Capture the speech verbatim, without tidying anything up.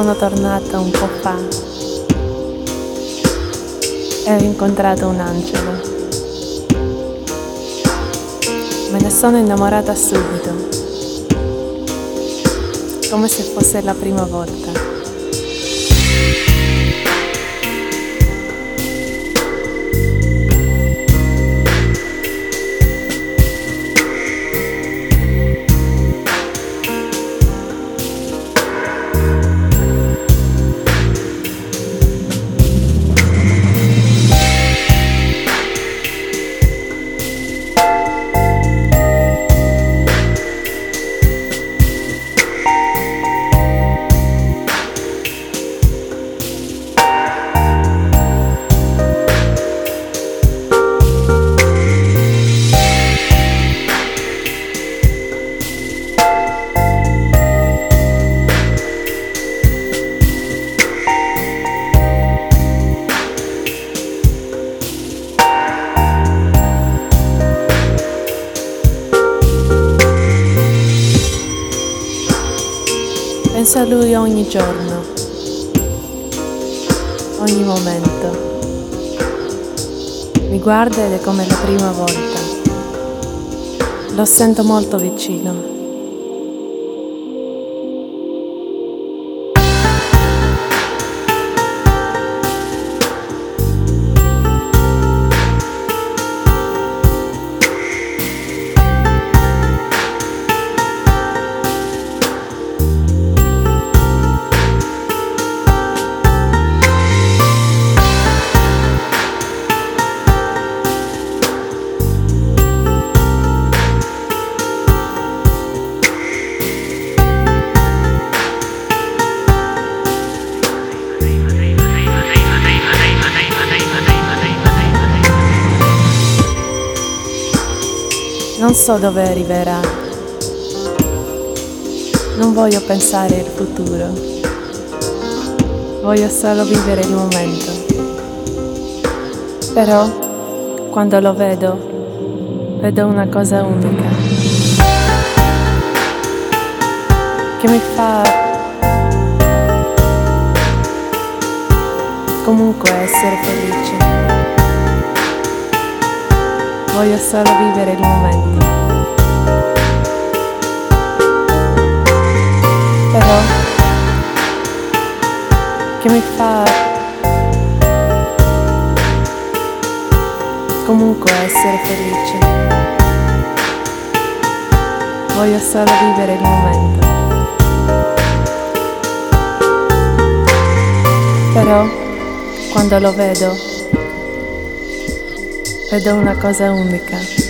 sono tornata un po' fa e ho incontrato un angelo. Me ne sono innamorata subito, come se fosse la prima volta. Penso a lui ogni giorno, ogni momento. Mi guarda ed è come la prima volta. Lo sento molto vicino. Non so dove arriverà, non voglio pensare al futuro, voglio solo vivere il momento. Però, quando lo vedo, vedo una cosa unica, che mi fa comunque essere felice. Voglio solo vivere il momento. Però, che mi fa comunque essere felice. Voglio solo vivere il momento. Però, quando lo vedo, vedo una cosa unica.